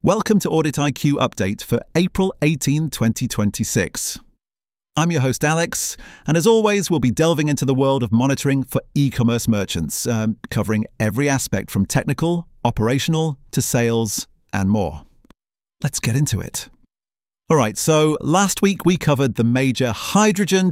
Welcome to Audit IQ Update for April 18, 2026. I'm your host Alex, and as always we'll be delving into the world of monitoring for e-commerce merchants, covering every aspect from technical, operational, to sales, and more. Let's get into it. Alright, so last week we covered the major Hydrogen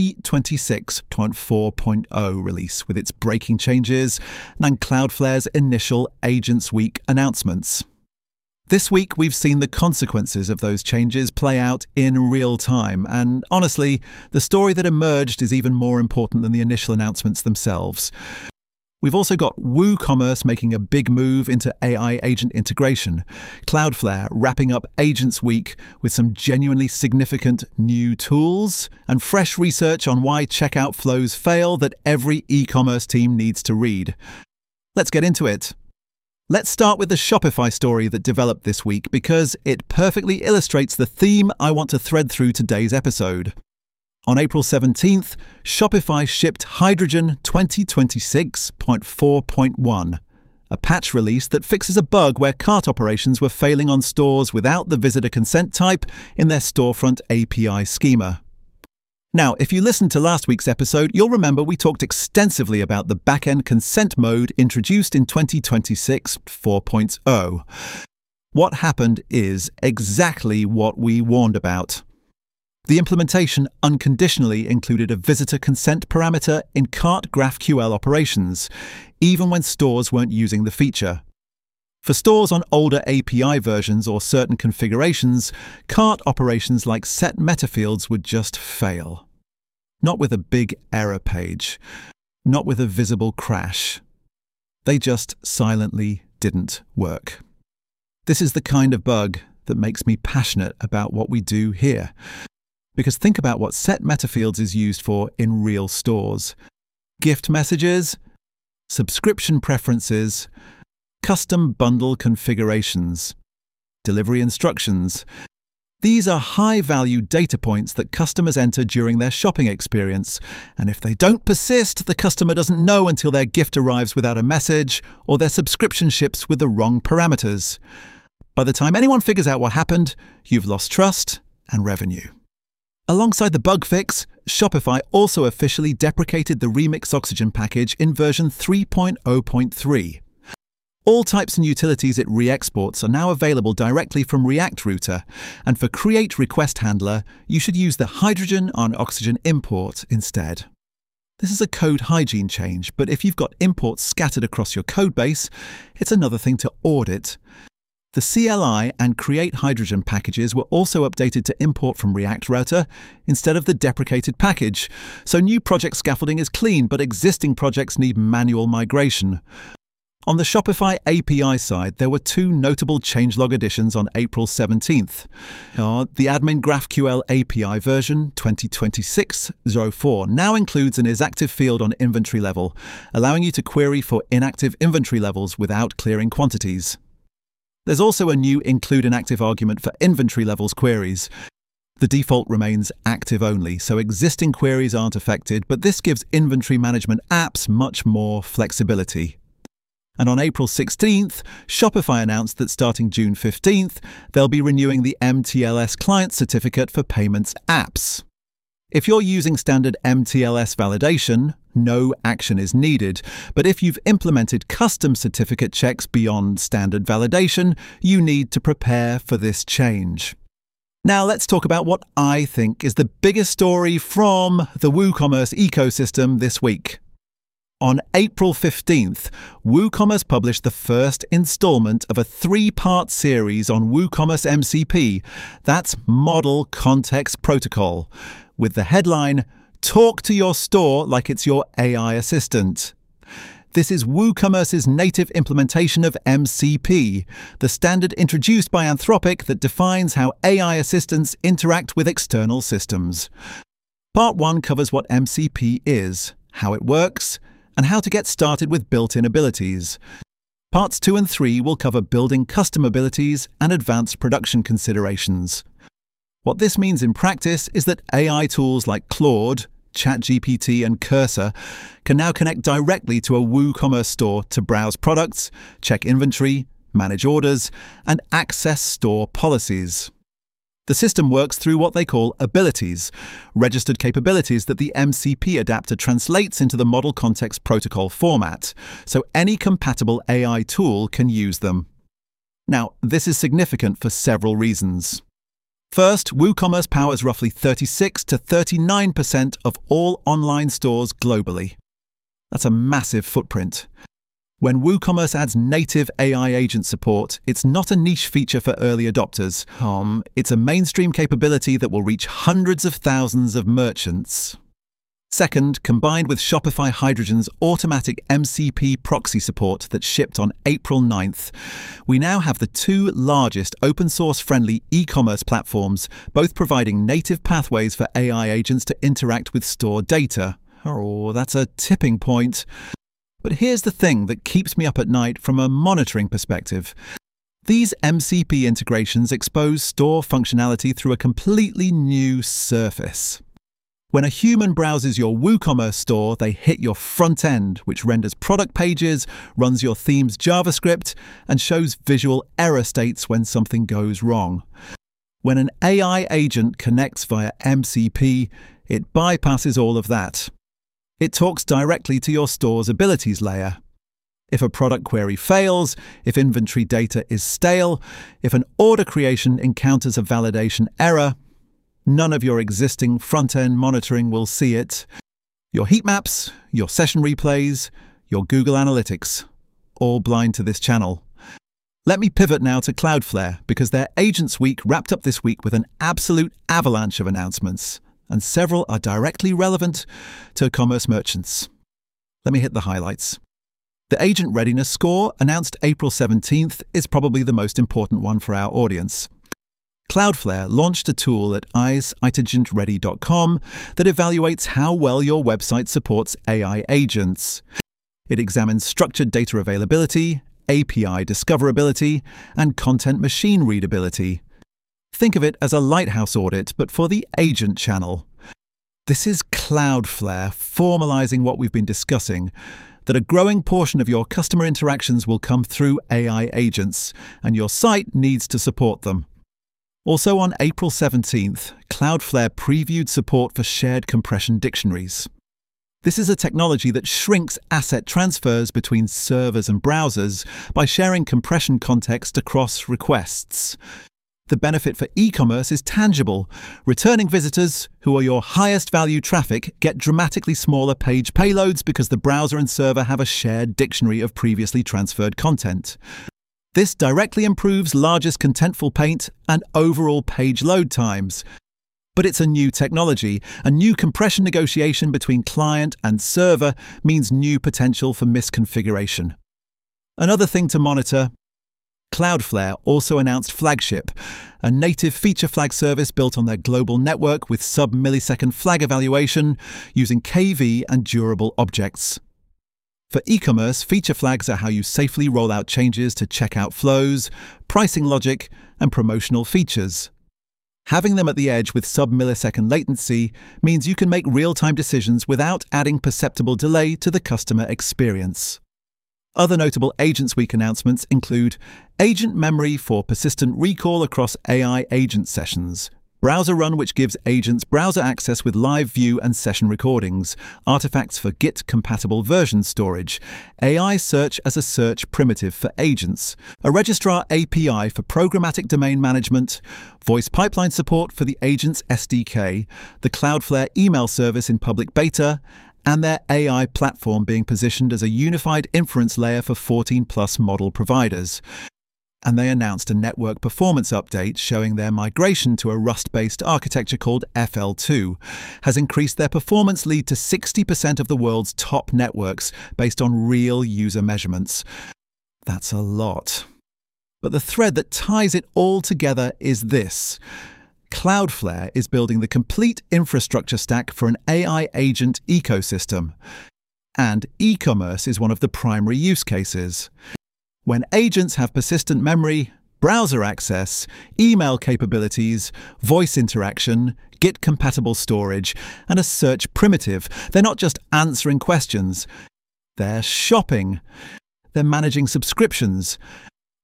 2026.4.0 release with its breaking changes and Cloudflare's initial Agents Week announcements. This week we've seen the consequences of those changes play out in real time, and honestly, the story that emerged is even more important than the initial announcements themselves. We've also got WooCommerce making a big move into AI agent integration, Cloudflare wrapping up Agents Week with some genuinely significant new tools, and fresh research on why checkout flows fail that every e-commerce team needs to read. Let's get into it. Let's start with the Shopify story that developed this week because it perfectly illustrates the theme I want to thread through today's episode. On April 17th, Shopify shipped Hydrogen 2026.4.1, a patch release that fixes a bug where cart operations were failing on stores without the visitor consent type in their storefront API schema. Now, if you listened to last week's episode, you'll remember we talked extensively about the backend consent mode introduced in 2026 4.0. What happened is exactly what we warned about. The implementation unconditionally included a visitor consent parameter in cart GraphQL operations, even when stores weren't using the feature. For stores on older API versions or certain configurations, cart operations like set meta fields would just fail. Not with a big error page, not with a visible crash. They just silently didn't work. This is the kind of bug that makes me passionate about what we do here. Because think about what set meta fields is used for in real stores. Gift messages, subscription preferences, custom bundle configurations, delivery instructions. These are high-value data points that customers enter during their shopping experience, and if they don't persist, the customer doesn't know until their gift arrives without a message or their subscription ships with the wrong parameters. By the time anyone figures out what happened, you've lost trust and revenue. Alongside the bug fix, Shopify also officially deprecated the Remix Oxygen package in version 3.0.3. All types and utilities it re-exports are now available directly from React Router, and for Create Request Handler, you should use the Hydrogen on Oxygen import instead. This is a code hygiene change, but if you've got imports scattered across your codebase, it's another thing to audit. The CLI and Create Hydrogen packages were also updated to import from React Router instead of the deprecated package, so new project scaffolding is clean, but existing projects need manual migration. On the Shopify API side, there were two notable changelog additions on April 17th. The admin GraphQL API version 2026.04 now includes an isActive field on inventory level, allowing you to query for inactive inventory levels without clearing quantities. There's also a new include inactive argument for inventory levels queries. The default remains active only, so existing queries aren't affected, but this gives inventory management apps much more flexibility. And on April 16th, Shopify announced that starting June 15th, they'll be renewing the MTLS client certificate for payments apps. If you're using standard MTLS validation, no action is needed, but if you've implemented custom certificate checks beyond standard validation, you need to prepare for this change. Now let's talk about what I think is the biggest story from the WooCommerce ecosystem this week. On April 15th, WooCommerce published the first installment of a 3-part series on WooCommerce MCP, that's Model Context Protocol, with the headline, Talk to your store like it's your AI assistant. This is WooCommerce's native implementation of MCP, the standard introduced by Anthropic that defines how AI assistants interact with external systems. Part 1 covers what MCP is, how it works, and how to get started with built-in abilities. Parts 2 and 3 will cover building custom abilities and advanced production considerations. What this means in practice is that AI tools like Claude, ChatGPT and Cursor can now connect directly to a WooCommerce store to browse products, check inventory, manage orders, and access store policies. The system works through what they call abilities, registered capabilities that the MCP adapter translates into the Model Context Protocol format, so any compatible AI tool can use them. Now, this is significant for several reasons. First, WooCommerce powers roughly 36 to 39% of all online stores globally. That's a massive footprint. When WooCommerce adds native AI agent support, it's not a niche feature for early adopters. It's a mainstream capability that will reach hundreds of thousands of merchants. Second, combined with Shopify Hydrogen's automatic MCP proxy support that shipped on April 9th, we now have the two largest open-source-friendly e-commerce platforms, both providing native pathways for AI agents to interact with store data. Oh, that's a tipping point. But here's the thing that keeps me up at night from a monitoring perspective. These MCP integrations expose store functionality through a completely new surface. When a human browses your WooCommerce store, they hit your front end, which renders product pages, runs your theme's JavaScript, and shows visual error states when something goes wrong. When an AI agent connects via MCP, it bypasses all of that. It talks directly to your store's abilities layer. If a product query fails, if inventory data is stale, if an order creation encounters a validation error, none of your existing front-end monitoring will see it. Your heat maps, your session replays, your Google Analytics, all blind to this channel. Let me pivot now to Cloudflare, because their Agents Week wrapped up this week with an absolute avalanche of announcements, and several are directly relevant to commerce merchants. Let me hit the highlights. The Agent Readiness Score, announced April 17th, is probably the most important one for our audience. Cloudflare launched a tool at isagentready.com that evaluates how well your website supports AI agents. It examines structured data availability, API discoverability, and content machine readability. Think of it as a lighthouse audit, but for the agent channel. This is Cloudflare formalizing what we've been discussing, that a growing portion of your customer interactions will come through AI agents, and your site needs to support them. Also on April 17th, Cloudflare previewed support for shared compression dictionaries. This is a technology that shrinks asset transfers between servers and browsers by sharing compression context across requests. The benefit for e-commerce is tangible. Returning visitors, who are your highest value traffic, get dramatically smaller page payloads because the browser and server have a shared dictionary of previously transferred content. This directly improves largest contentful paint and overall page load times. But it's a new technology. A new compression negotiation between client and server means new potential for misconfiguration. Another thing to monitor: Cloudflare also announced Flagship, a native feature flag service built on their global network with sub-millisecond flag evaluation using KV and durable objects. For e-commerce, feature flags are how you safely roll out changes to checkout flows, pricing logic, and promotional features. Having them at the edge with sub-millisecond latency means you can make real-time decisions without adding perceptible delay to the customer experience. Other notable Agents Week announcements include agent memory for persistent recall across AI agent sessions, browser run which gives agents browser access with live view and session recordings, artifacts for Git-compatible version storage, AI search as a search primitive for agents, a registrar API for programmatic domain management, voice pipeline support for the Agents SDK, the Cloudflare email service in public beta, and their AI platform being positioned as a unified inference layer for 14+ model providers. And they announced a network performance update showing their migration to a Rust-based architecture called FL2 has increased their performance lead to 60% of the world's top networks based on real user measurements. That's a lot. But the thread that ties it all together is this: Cloudflare is building the complete infrastructure stack for an AI agent ecosystem. And e-commerce is one of the primary use cases. When agents have persistent memory, browser access, email capabilities, voice interaction, Git-compatible storage, and a search primitive, they're not just answering questions. They're shopping. They're managing subscriptions.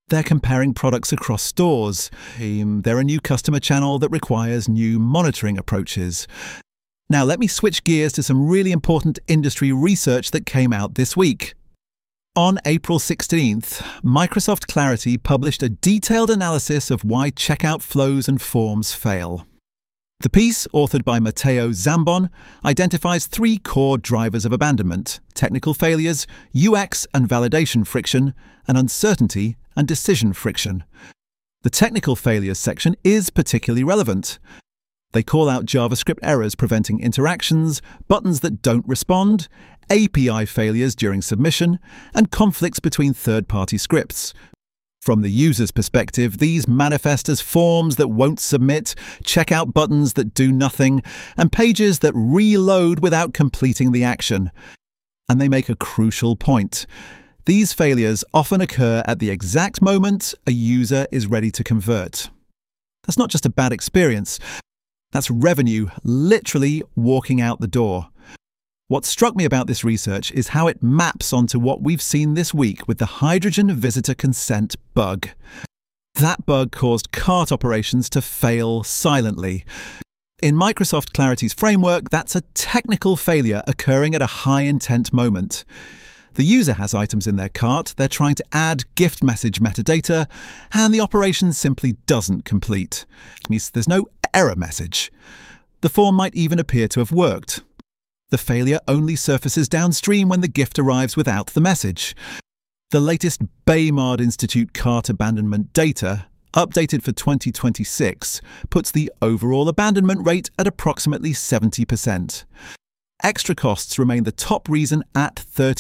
They're comparing products across stores. They're a new customer channel that requires new monitoring approaches. Now, let me switch gears to some really important industry research that came out this week. On April 16th, Microsoft Clarity published a detailed analysis of why checkout flows and forms fail. The piece, authored by Matteo Zambon, identifies 3 core drivers of abandonment: technical failures, UX and validation friction, and uncertainty and decision friction. The technical failures section is particularly relevant. They call out JavaScript errors preventing interactions, buttons that don't respond, API failures during submission, and conflicts between third-party scripts. From the user's perspective, these manifest as forms that won't submit, checkout buttons that do nothing, and pages that reload without completing the action. And they make a crucial point. These failures often occur at the exact moment a user is ready to convert. That's not just a bad experience. That's revenue literally walking out the door. What struck me about this research is how it maps onto what we've seen this week with the hydrogen visitor consent bug. That bug caused cart operations to fail silently. In Microsoft Clarity's framework, that's a technical failure occurring at a high-intent moment. The user has items in their cart, they're trying to add gift message metadata, and the operation simply doesn't complete. It means there's no error message. The form might even appear to have worked. The failure only surfaces downstream when the gift arrives without the message. The latest Baymard Institute cart abandonment data, updated for 2026, puts the overall abandonment rate at approximately 70%. Extra costs remain the top reason at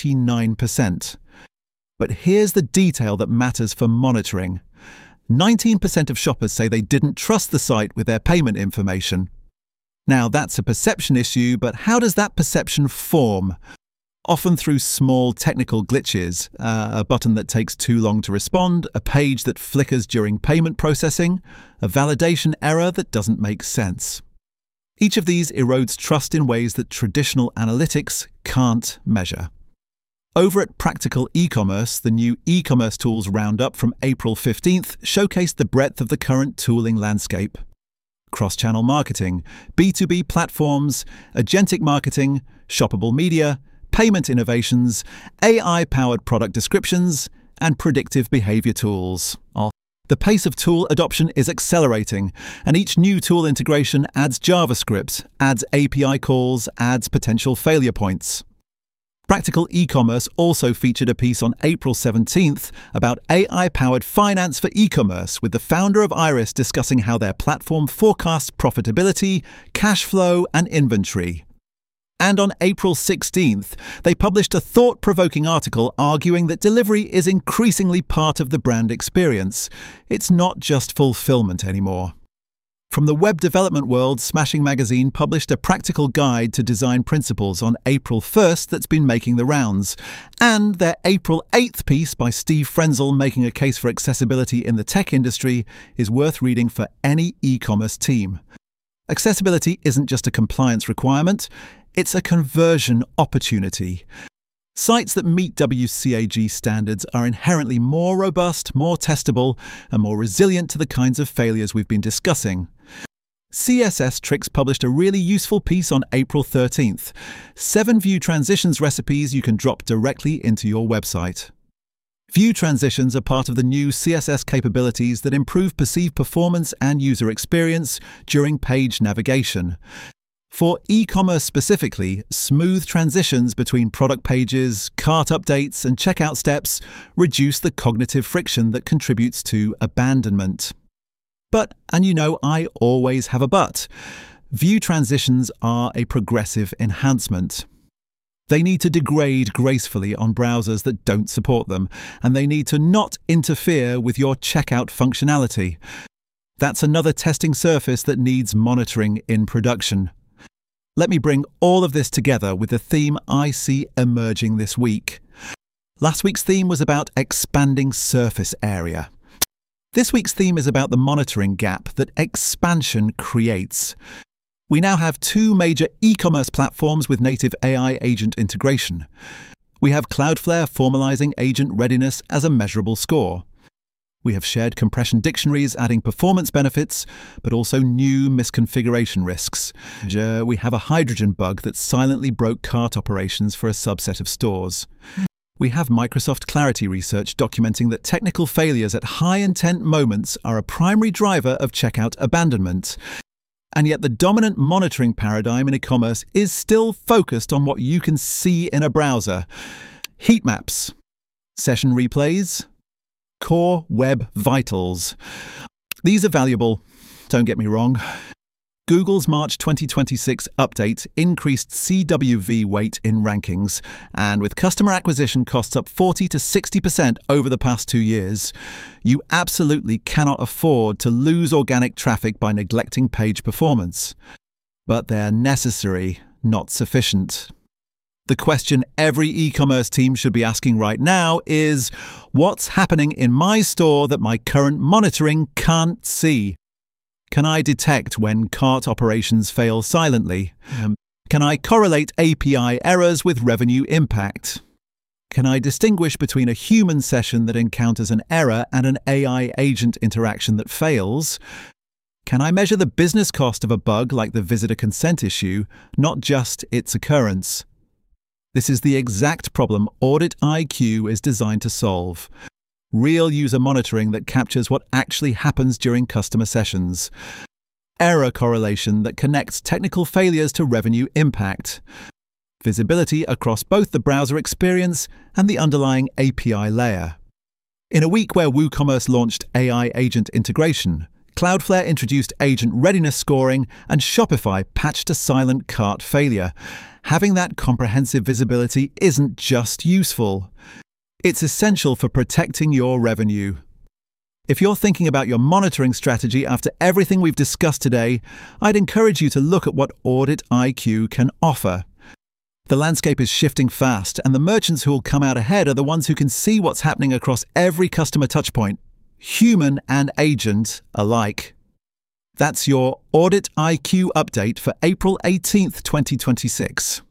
39%. But here's the detail that matters for monitoring. 19% of shoppers say they didn't trust the site with their payment information. Now, that's a perception issue, but how does that perception form? Often through small technical glitches, a button that takes too long to respond, a page that flickers during payment processing, a validation error that doesn't make sense. Each of these erodes trust in ways that traditional analytics can't measure. Over at Practical E-commerce, the new e-commerce tools roundup from April 15th showcased the breadth of the current tooling landscape. Cross-channel marketing, B2B platforms, agentic marketing, shoppable media, payment innovations, AI-powered product descriptions, and predictive behavior tools. The pace of tool adoption is accelerating, and each new tool integration adds JavaScript, adds API calls, adds potential failure points. Practical E-commerce also featured a piece on April 17th about AI-powered finance for e-commerce, with the founder of Iris discussing how their platform forecasts profitability, cash flow, and inventory. And on April 16th, they published a thought-provoking article arguing that delivery is increasingly part of the brand experience. It's not just fulfillment anymore. From the web development world, Smashing Magazine published a practical guide to design principles on April 1st that's been making the rounds. And their April 8th piece by Steve Frenzel making a case for accessibility in the tech industry is worth reading for any e-commerce team. Accessibility isn't just a compliance requirement, it's a conversion opportunity. Sites that meet WCAG standards are inherently more robust, more testable, and more resilient to the kinds of failures we've been discussing. CSS Tricks published a really useful piece on April 13th. 7 view transitions recipes you can drop directly into your website. View transitions are part of the new CSS capabilities that improve perceived performance and user experience during page navigation. For e-commerce specifically, smooth transitions between product pages, cart updates, and checkout steps reduce the cognitive friction that contributes to abandonment. But, and you know I always have a but, view transitions are a progressive enhancement. They need to degrade gracefully on browsers that don't support them, and they need to not interfere with your checkout functionality. That's another testing surface that needs monitoring in production. Let me bring all of this together with the theme I see emerging this week. Last week's theme was about expanding surface area. This week's theme is about the monitoring gap that expansion creates. We now have 2 major e-commerce platforms with native AI agent integration. We have Cloudflare formalizing agent readiness as a measurable score. We have shared compression dictionaries adding performance benefits, but also new misconfiguration risks. We have a hydrogen bug that silently broke cart operations for a subset of stores. We have Microsoft Clarity research documenting that technical failures at high-intent moments are a primary driver of checkout abandonment. And yet the dominant monitoring paradigm in e-commerce is still focused on what you can see in a browser. Heat maps, session replays, core web vitals. These are valuable, don't get me wrong. Google's March 2026 update increased CWV weight in rankings, and with customer acquisition costs up 40 to 60% over the past 2 years, you absolutely cannot afford to lose organic traffic by neglecting page performance. But they're necessary, not sufficient. The question every e-commerce team should be asking right now is, what's happening in my store that my current monitoring can't see? Can I detect when cart operations fail silently? Can I correlate API errors with revenue impact? Can I distinguish between a human session that encounters an error and an AI agent interaction that fails? Can I measure the business cost of a bug like the visitor consent issue, not just its occurrence? This is the exact problem Audit IQ is designed to solve. Real user monitoring that captures what actually happens during customer sessions. Error correlation that connects technical failures to revenue impact. Visibility across both the browser experience and the underlying API layer. In a week where WooCommerce launched AI agent integration, Cloudflare introduced agent readiness scoring, and Shopify patched a silent cart failure. Having that comprehensive visibility isn't just useful. It's essential for protecting your revenue. If you're thinking about your monitoring strategy after everything we've discussed today, I'd encourage you to look at what Audit IQ can offer. The landscape is shifting fast, and the merchants who will come out ahead are the ones who can see what's happening across every customer touchpoint, human and agent alike. That's your Audit IQ update for April 18th, 2026.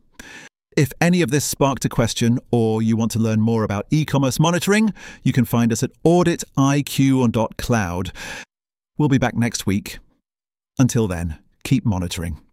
If any of this sparked a question or you want to learn more about e-commerce monitoring, you can find us at auditiq.cloud. We'll be back next week. Until then, keep monitoring.